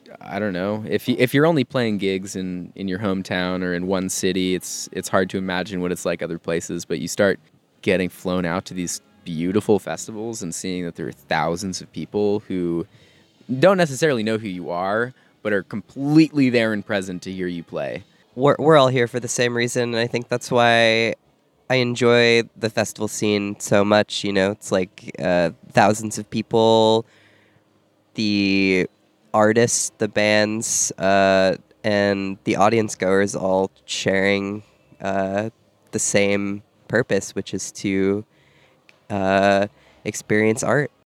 I don't know, if you're only playing gigs in your hometown or in one city, it's hard to imagine what it's like other places. But you start getting flown out to these beautiful festivals and seeing that there are thousands of people who don't necessarily know who you are, but are completely there and present to hear you play. We're all here for the same reason, and I think that's why I enjoy the festival scene so much. You know, it's like thousands of people, the artists, the bands, and the audience goers all sharing the same purpose, which is to experience art.